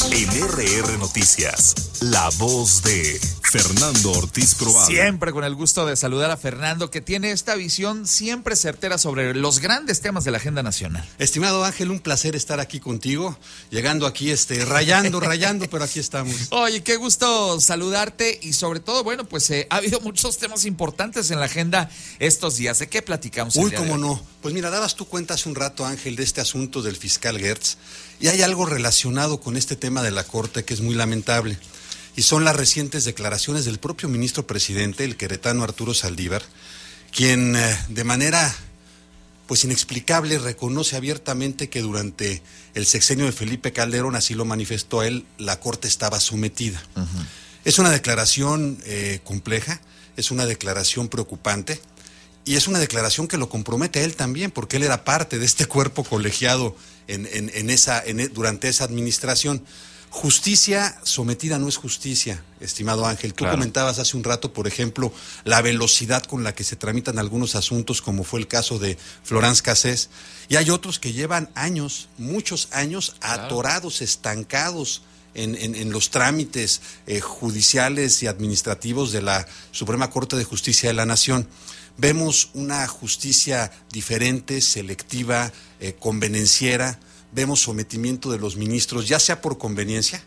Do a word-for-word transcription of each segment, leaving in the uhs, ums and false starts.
En R R Noticias, la voz de Fernando Ortiz Probado. Siempre con el gusto de saludar a Fernando, que tiene esta visión siempre certera sobre los grandes temas de la agenda nacional. Estimado Ángel, un placer estar aquí contigo, llegando aquí, este, rayando, rayando, pero aquí estamos. Oye, qué gusto saludarte y sobre todo, bueno, pues eh, ha habido muchos temas importantes en la agenda estos días. ¿De qué platicamos? Uy, cómo no. Pues mira, dabas tú cuenta hace un rato, Ángel, de este asunto del fiscal Gertz, y hay algo relacionado con este tema de la Corte que es muy lamentable, y son las recientes declaraciones del propio ministro presidente, el queretano Arturo Saldívar, quien eh, de manera pues inexplicable reconoce abiertamente que durante el sexenio de Felipe Calderón, así lo manifestó él, la Corte estaba sometida. Uh-huh. Es una declaración eh, compleja, es una declaración preocupante, y es una declaración que lo compromete a él también, porque él era parte de este cuerpo colegiado en, en, en esa, en, durante esa administración. Justicia sometida no es justicia, estimado Ángel. Tú claro. comentabas hace un rato, por ejemplo, la velocidad con la que se tramitan algunos asuntos, como fue el caso de Florence Cassés, y hay otros que llevan años, muchos años, claro. atorados, estancados en, en, en los trámites eh, judiciales y administrativos de la Suprema Corte de Justicia de la Nación. Vemos una justicia diferente, selectiva, eh, convenenciera. Vemos sometimiento de los ministros, ya sea por conveniencia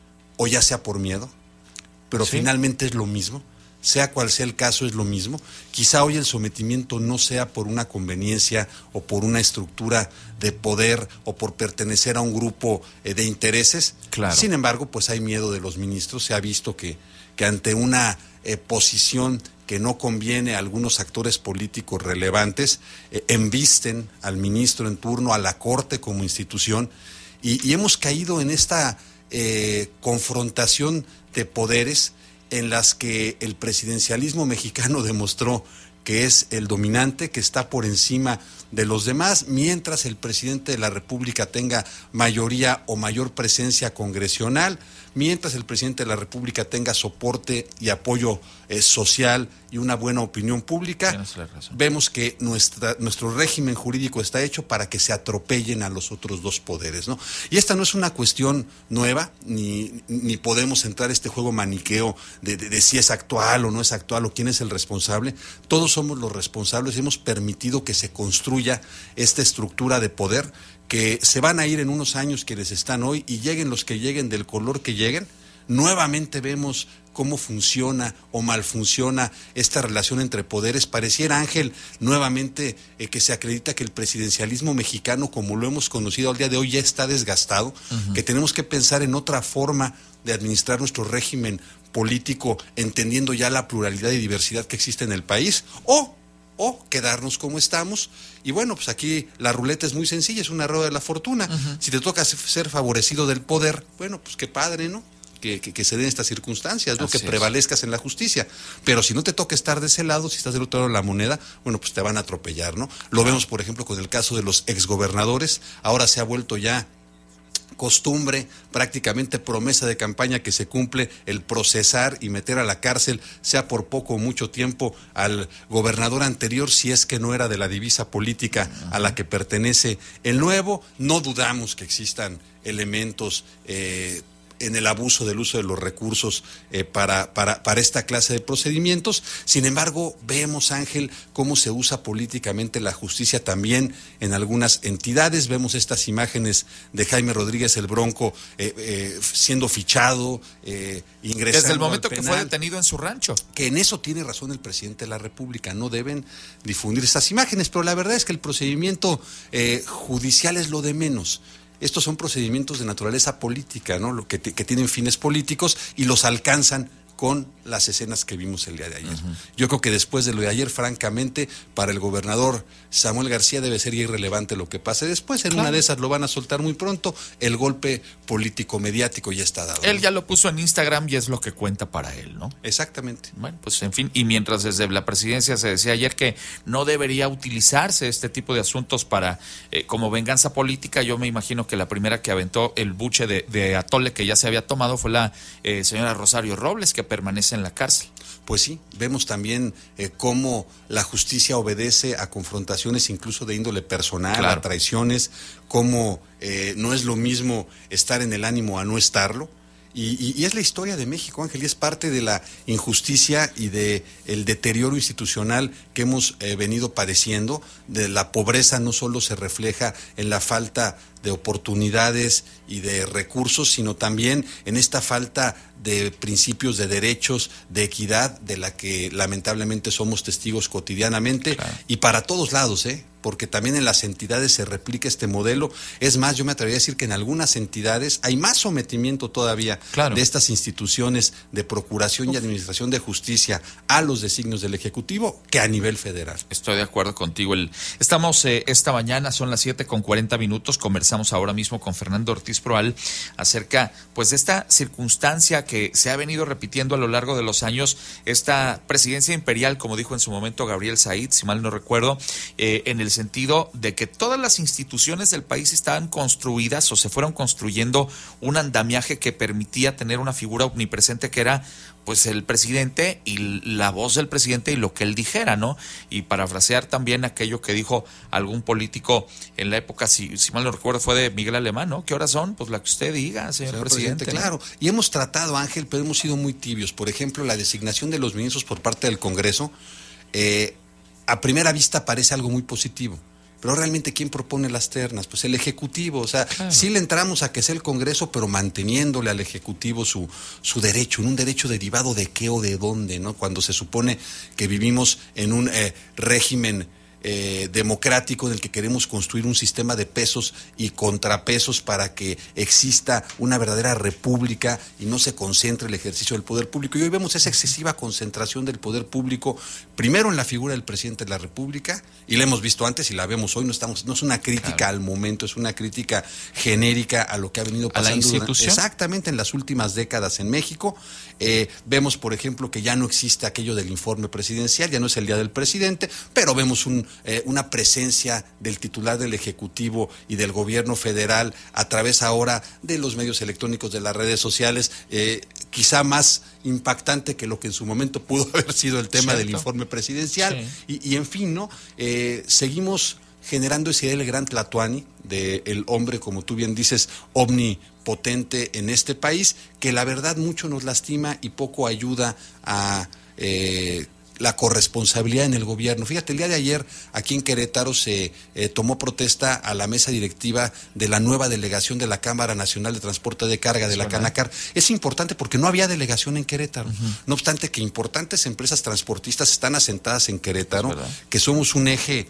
o ya sea por miedo, pero sí. finalmente es lo mismo, sea cual sea el caso es lo mismo. Quizá hoy el sometimiento no sea por una conveniencia o por una estructura de poder o por pertenecer a un grupo eh, de intereses. Claro. Sin embargo, pues hay miedo de los ministros. Se ha visto que, que ante una eh, posición que no conviene a algunos actores políticos relevantes, eh, embisten al ministro en turno, a la Corte como institución, y, y hemos caído en esta eh, confrontación de poderes en las que el presidencialismo mexicano demostró que es el dominante, que está por encima de los demás, mientras el presidente de la República tenga mayoría o mayor presencia congresional, mientras el presidente de la República tenga soporte y apoyo eh, social y una buena opinión pública, vemos que nuestra, nuestro régimen jurídico está hecho para que se atropellen a los otros dos poderes, ¿no? Y esta no es una cuestión nueva, ni, ni podemos entrar a este juego maniqueo de, de, de si es actual o no es actual o quién es el responsable. Todos somos los responsables, hemos permitido que se construya esta estructura de poder, que se van a ir en unos años quienes están hoy, y lleguen los que lleguen del color que lleguen. Nuevamente vemos cómo funciona o malfunciona esta relación entre poderes. Pareciera, Ángel, nuevamente eh, que se acredita que el presidencialismo mexicano, como lo hemos conocido al día de hoy, ya está desgastado, uh-huh. que tenemos que pensar en otra forma de administrar nuestro régimen político, entendiendo ya la pluralidad y diversidad que existe en el país, o o quedarnos como estamos. Y bueno, pues aquí la ruleta es muy sencilla, es una rueda de la fortuna. Uh-huh. Si te toca ser favorecido del poder, bueno, pues qué padre, ¿no? Que, que, que se den estas circunstancias, ¿no? Así que es. Prevalezcas en la justicia. Pero si no te toca estar de ese lado, si estás del otro lado de la moneda, bueno, pues te van a atropellar, ¿no? Lo uh-huh. vemos, por ejemplo, con el caso de los exgobernadores. Ahora se ha vuelto ya costumbre, prácticamente promesa de campaña que se cumple, el procesar y meter a la cárcel, sea por poco o mucho tiempo, al gobernador anterior, si es que no era de la divisa política a la que pertenece el nuevo. No dudamos que existan elementos eh, en el abuso del uso de los recursos eh, para, para, para esta clase de procedimientos. Sin embargo, vemos, Ángel, cómo se usa políticamente la justicia también en algunas entidades. Vemos estas imágenes de Jaime Rodríguez el Bronco eh, eh, siendo fichado, eh, ingresando desde el momento al que fue detenido en su rancho. Que en eso tiene razón el presidente de la República, no deben difundir estas imágenes, pero la verdad es que el procedimiento eh, judicial es lo de menos. Estos son procedimientos de naturaleza política, ¿no? Lo que, te, que tienen fines políticos y los alcanzan con las escenas que vimos el día de ayer. Uh-huh. Yo creo que después de lo de ayer, francamente, para el gobernador Samuel García debe ser irrelevante lo que pase después. En claro. una de esas lo van a soltar muy pronto. El golpe político mediático ya está dado. Él ya lo puso en Instagram y es lo que cuenta para él, ¿no? Exactamente. Bueno, pues en fin, y mientras desde la presidencia se decía ayer que no debería utilizarse este tipo de asuntos para eh, como venganza política, yo me imagino que la primera que aventó el buche de, de atole que ya se había tomado fue la eh, señora Rosario Robles, que que permanece en la cárcel. Pues sí, vemos también eh, cómo la justicia obedece a confrontaciones incluso de índole personal, claro, a traiciones, cómo eh, no es lo mismo estar en el ánimo a no estarlo. Y, y, y es la historia de México, Ángel, y es parte de la injusticia y de el deterioro institucional que hemos eh, venido padeciendo. De la pobreza no solo se refleja en la falta de oportunidades y de recursos, sino también en esta falta de principios de derechos, de equidad, de la que lamentablemente somos testigos cotidianamente, claro, y para todos lados, ¿eh? Porque también en las entidades se replica este modelo. Es más, yo me atrevería a decir que en algunas entidades hay más sometimiento todavía, claro, de estas instituciones de procuración Uf. y administración de justicia a los designios del Ejecutivo que a nivel federal. Estoy de acuerdo contigo. El, estamos eh, esta mañana, son las siete con cuarenta minutos, conversamos ahora mismo con Fernando Ortiz Proal acerca pues de esta circunstancia que se ha venido repitiendo a lo largo de los años, esta presidencia imperial, como dijo en su momento Gabriel Said, si mal no recuerdo, eh, en el sentido de que todas las instituciones del país estaban construidas o se fueron construyendo un andamiaje que permitía tener una figura omnipresente que era pues el presidente y la voz del presidente y lo que él dijera, ¿no? Y parafrasear también aquello que dijo algún político en la época, si, si mal no recuerdo, fue de Miguel Alemán, ¿no? ¿Qué horas son? Pues la que usted diga, señor, señor presidente. presidente ¿no? Claro, y hemos tratado, Ángel, pero hemos sido muy tibios. Por ejemplo, la designación de los ministros por parte del Congreso, eh, a primera vista parece algo muy positivo. Pero realmente, ¿quién propone las ternas? Pues el Ejecutivo. O sea, claro, sí le entramos a que sea el Congreso, pero manteniéndole al Ejecutivo su, su derecho, en un derecho derivado de qué o de dónde, ¿no? Cuando se supone que vivimos en un eh, régimen Eh, democrático en el que queremos construir un sistema de pesos y contrapesos para que exista una verdadera república y no se concentre el ejercicio del poder público. Y hoy vemos esa excesiva concentración del poder público, primero en la figura del presidente de la República, y la hemos visto antes y la vemos hoy. No estamos, no es una crítica claro. al momento, es una crítica genérica a lo que ha venido pasando ¿A la institución? Durante, exactamente en las últimas décadas en México. Eh, vemos, por ejemplo, que ya no existe aquello del informe presidencial, ya no es el día del presidente, pero vemos un Eh, una presencia del titular del Ejecutivo y del gobierno federal a través ahora de los medios electrónicos, de las redes sociales, eh, quizá más impactante que lo que en su momento pudo haber sido el tema ¿Cierto? del informe presidencial. Sí. Y, y en fin, ¿no? Eh, seguimos generando esa idea del gran Tlatuani, del hombre, como tú bien dices, omnipotente en este país, que la verdad mucho nos lastima y poco ayuda a Eh, la corresponsabilidad en el gobierno. Fíjate, el día de ayer aquí en Querétaro se eh, tomó protesta a la mesa directiva de la nueva delegación de la Cámara Nacional de Transporte de Carga, de la Canacar. Es importante porque no había delegación en Querétaro. Uh-huh. No obstante que importantes empresas transportistas están asentadas en Querétaro, que somos un eje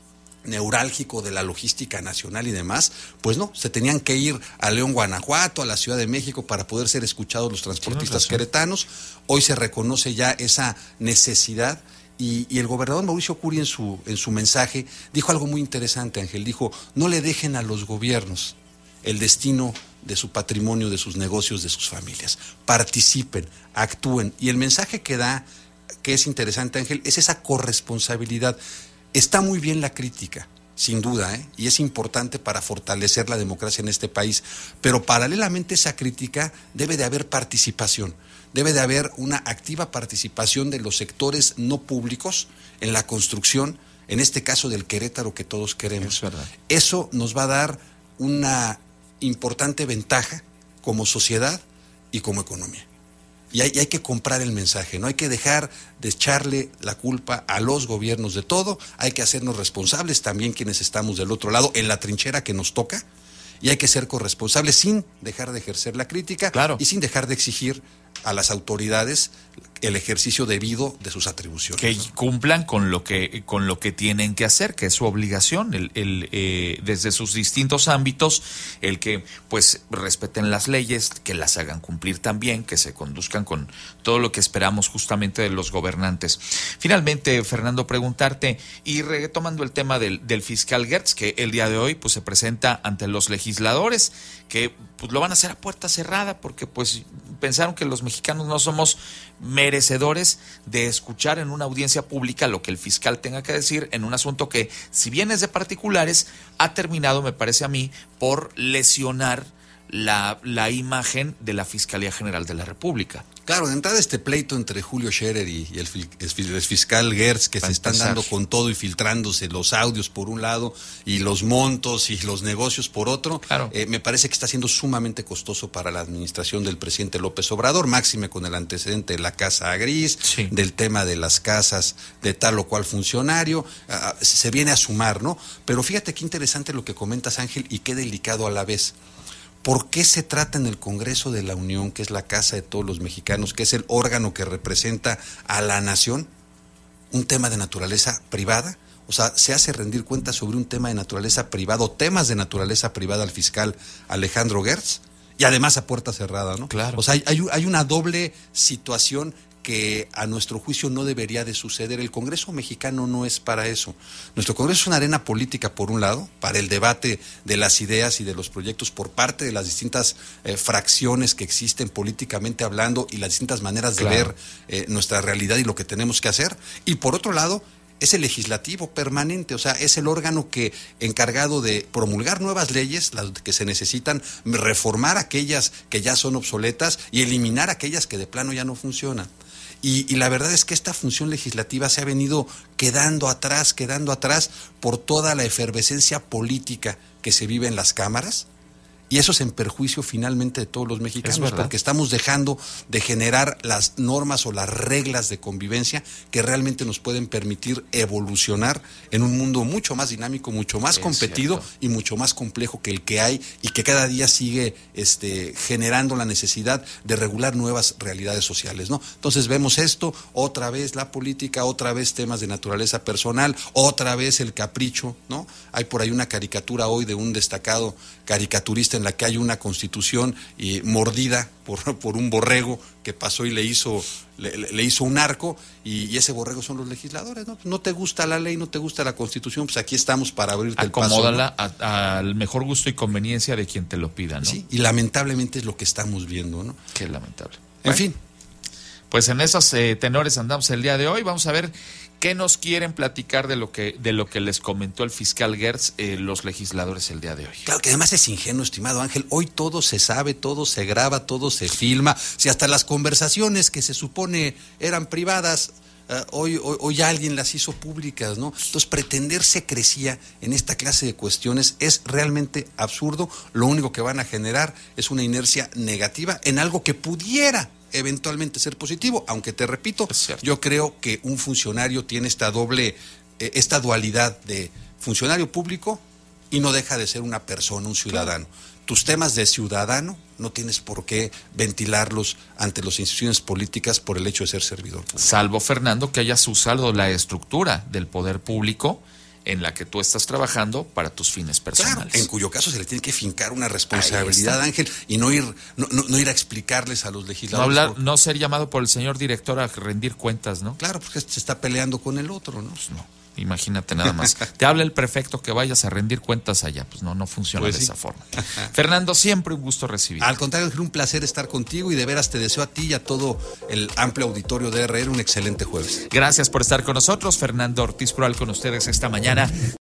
neurálgico de la logística nacional y demás, pues no, se tenían que ir a León, Guanajuato, a la Ciudad de México para poder ser escuchados los transportistas queretanos. Hoy se reconoce ya esa necesidad y, y el gobernador Mauricio Curi en su, en su mensaje dijo algo muy interesante, Ángel, dijo, no le dejen a los gobiernos el destino de su patrimonio, de sus negocios, de sus familias. Participen, actúen. Y el mensaje que da, que es interesante, Ángel, es esa corresponsabilidad. Está muy bien la crítica, sin duda, ¿eh? Y es importante para fortalecer la democracia en este país, pero paralelamente a esa crítica debe de haber participación, debe de haber una activa participación de los sectores no públicos en la construcción, en este caso del Querétaro que todos queremos. Es verdad. Eso nos va a dar una importante ventaja como sociedad y como economía. Y hay, y hay que comprar el mensaje, no hay que dejar de echarle la culpa a los gobiernos de todo, hay que hacernos responsables también quienes estamos del otro lado, en la trinchera que nos toca, y hay que ser corresponsables sin dejar de ejercer la crítica, claro, y sin dejar de exigir a las autoridades el ejercicio debido de sus atribuciones. Que ¿no? cumplan con lo que con lo que tienen que hacer, que es su obligación, el, el eh, desde sus distintos ámbitos, el que pues respeten las leyes, que las hagan cumplir también, que se conduzcan con todo lo que esperamos justamente de los gobernantes. Finalmente, Fernando, preguntarte, y retomando el tema del, del fiscal Gertz, que el día de hoy pues se presenta ante los legisladores, que pues lo van a hacer a puerta cerrada, porque pues pensaron que los mexicanos no somos merecedores de escuchar en una audiencia pública lo que el fiscal tenga que decir en un asunto que, si bien es de particulares, ha terminado, me parece a mí, por lesionar la, la imagen de la Fiscalía General de la República. Claro, de entrada este pleito entre Julio Scherer y, y el, el fiscal Gertz, que Para se están empezar. dando con todo y filtrándose los audios por un lado y los montos y los negocios por otro, claro. eh, me parece que está siendo sumamente costoso para la administración del presidente López Obrador, máxime con el antecedente de la Casa Gris, sí. del tema de las casas de tal o cual funcionario, uh, se viene a sumar, ¿no? Pero fíjate qué interesante lo que comentas, Ángel, y qué delicado a la vez. ¿Por qué se trata en el Congreso de la Unión, que es la casa de todos los mexicanos, que es el órgano que representa a la nación, un tema de naturaleza privada? O sea, se hace rendir cuentas sobre un tema de naturaleza privada o temas de naturaleza privada al fiscal Alejandro Gertz, y además a puerta cerrada, ¿no? Claro. O sea, hay, hay, hay una doble situación que a nuestro juicio no debería de suceder. El Congreso mexicano no es para eso. Nuestro Congreso es una arena política, por un lado, para el debate de las ideas y de los proyectos por parte de las distintas eh, fracciones que existen políticamente hablando y las distintas maneras claro. de ver eh, nuestra realidad y lo que tenemos que hacer. Y por otro lado, es el legislativo permanente, o sea, es el órgano que encargado de promulgar nuevas leyes, las que se necesitan, reformar aquellas que ya son obsoletas y eliminar aquellas que de plano ya no funcionan. Y, y la verdad es que esta función legislativa se ha venido quedando atrás, quedando atrás por toda la efervescencia política que se vive en las cámaras. Y eso es en perjuicio finalmente de todos los mexicanos, porque estamos dejando de generar las normas o las reglas de convivencia que realmente nos pueden permitir evolucionar en un mundo mucho más dinámico, mucho más es competido cierto. y mucho más complejo que el que hay y que cada día sigue este, generando la necesidad de regular nuevas realidades sociales, ¿no? Entonces vemos esto, otra vez la política, otra vez temas de naturaleza personal, otra vez el capricho, ¿no? Hay por ahí una caricatura hoy de un destacado caricaturista en la que hay una constitución y mordida por, por un borrego que pasó y le hizo le, le hizo un arco y, y ese borrego son los legisladores, ¿no? No te gusta la ley, no te gusta la constitución, pues aquí estamos para abrirte el paso. Acomódala al mejor gusto y conveniencia de quien te lo pida, ¿no? Sí, y lamentablemente es lo que estamos viendo, ¿no? Qué lamentable. En bueno, fin. Pues en esos eh, tenores andamos el día de hoy. Vamos a ver qué nos quieren platicar de lo que de lo que les comentó el fiscal Gertz, eh, los legisladores el día de hoy. Claro que además es ingenuo, estimado Ángel. Hoy todo se sabe, todo se graba, todo se filma. Si hasta las conversaciones que se supone eran privadas, uh, hoy, hoy, hoy alguien las hizo públicas, ¿no? Entonces pretender secrecía en esta clase de cuestiones es realmente absurdo. Lo único que van a generar es una inercia negativa en algo que pudiera eventualmente ser positivo, aunque te repito, yo creo que un funcionario tiene esta doble, eh, esta dualidad de funcionario público y no deja de ser una persona, un ciudadano. Claro. Tus temas de ciudadano no tienes por qué ventilarlos ante las instituciones políticas por el hecho de ser servidor público. Salvo, Fernando, que hayas usado la estructura del poder público en la que tú estás trabajando para tus fines personales. Claro, en cuyo caso se le tiene que fincar una responsabilidad, Ángel, y no ir no, no, no ir a explicarles a los legisladores. No, hablar, por... no ser llamado por el señor director a rendir cuentas, ¿no? Claro, porque se está peleando con el otro, ¿no? Pues no, imagínate nada más. Te habla el prefecto que vayas a rendir cuentas allá. Pues no, no funciona pues de sí. esa forma. Fernando, siempre un gusto recibir. Al contrario, Ángel, un placer estar contigo y de veras te deseo a ti y a todo el amplio auditorio de R R un excelente jueves. Gracias por estar con nosotros. Fernando Ortiz Proal con ustedes esta mañana.